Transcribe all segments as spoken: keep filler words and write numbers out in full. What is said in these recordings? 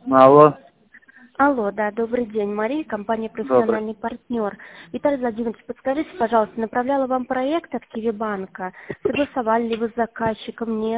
Алло. Алло, да, добрый день, Мария, компания Добрый. «Профессиональный партнер». Виталий Владимирович, подскажите, пожалуйста, направляла вам проект от Киви-банка. Согласовали ли вы с заказчиком? Нет.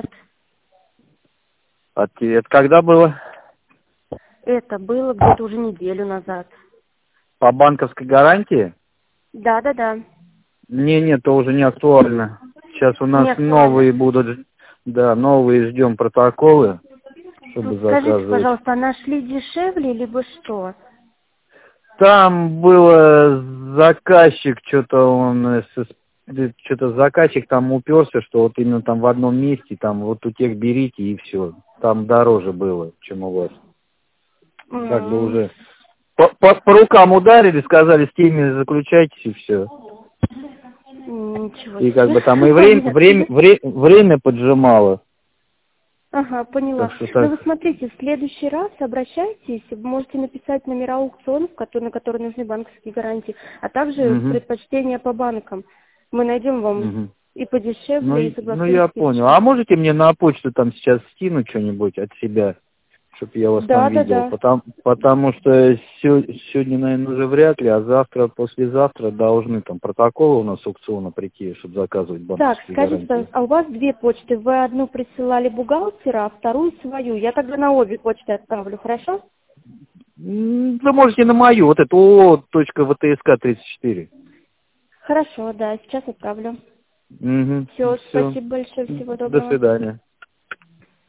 А те- это когда было? Это было где-то уже неделю назад. По банковской гарантии? Да, да, да. Не, нет, это уже не актуально. Сейчас у нас Не актуально. новые будут, да, новые ждем протоколы, чтобы Скажите, заказывать. пожалуйста, а нашли дешевле, либо что? Там было заказчик, что-то он, что-то заказчик там уперся, что вот именно там в одном месте, там вот у тех берите и все. Там дороже было, чем у вас. Как бы М, уже по, по- по рукам ударили, сказали, с теми заключайтесь и все. Ничего И как себе. бы там и время, время, Понятно. вре- время поджимало. Ага, поняла. Так что Ну так. вы смотрите, в следующий раз обращайтесь, вы можете написать номера аукционов, которые- на которые нужны банковские гарантии, а также Угу, предпочтения по банкам. Мы найдем вам угу. и Ну, подешевле, и и- ну я согласуем понял. А скидочку. можете мне на почту там сейчас скинуть что-нибудь от себя, чтобы я вас там Да, да, видел? да. Потому, потому что сё- сегодня, наверное, уже вряд ли, а завтра, послезавтра должны там протоколы у нас аукциона прийти, чтобы заказывать Так, банковские скажите, гарантии. пожалуйста, а у вас две почты, вы одну присылали бухгалтера, а вторую свою. Я тогда на обе почты отправлю, хорошо? М, Вы можете на мою, вот эту о.втск тридцать четыре. Хорошо, да, сейчас отправлю. Угу, Все, все. спасибо большое, всего До доброго. свидания.